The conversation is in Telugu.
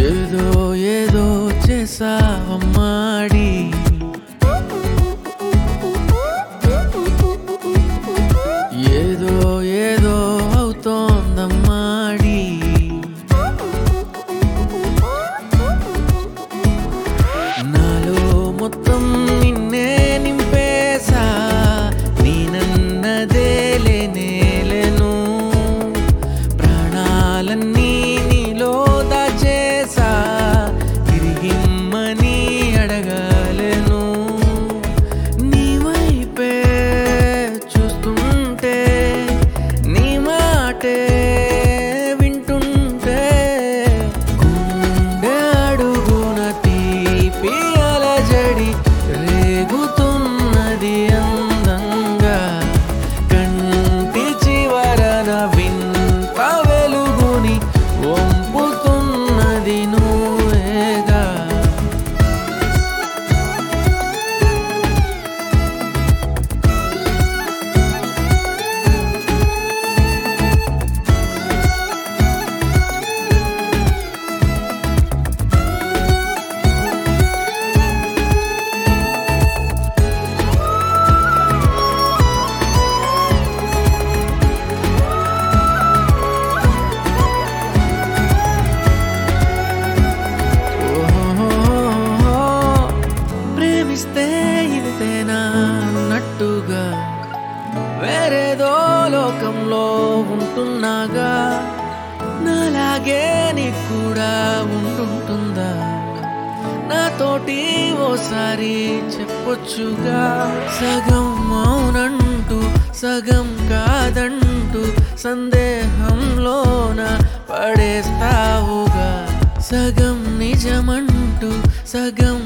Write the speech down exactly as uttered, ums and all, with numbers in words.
ఏదో ఏదో చేసావమ్మాడి ఏదో ఏదో అవుతోందమ్మాడి నాలో మొత్తం నిన్నే నింపేసా నేనన్నదే లేనేలేను ప్రాణాలన్నీ నీలో దాచేసా తిరిగిమ్మని అడగాలేను నీ వైపే చూస్తుంటే నీ మాటే వింటుంటే గుండె అడుగున తీపి అలజడి రేగుతున్నది అందంగా కంటి చివరన వింత వెలుగుని వంపుతున్నది నువ్వేగా ఓహో ప్రేమిస్తే ఇంతేనా అన్నట్టుగా వేరేదో లోకంలో ఉంటున్నాగా నాలాగే నీకు కూడా ఉంటుంటుందా నాతోటి ఓసారి చెప్పొచ్చుగా సగం అవునంటూ సగం కాదంటూ సందేహంలోన పడేస్తావుగా సగం నిజమంటూ సగం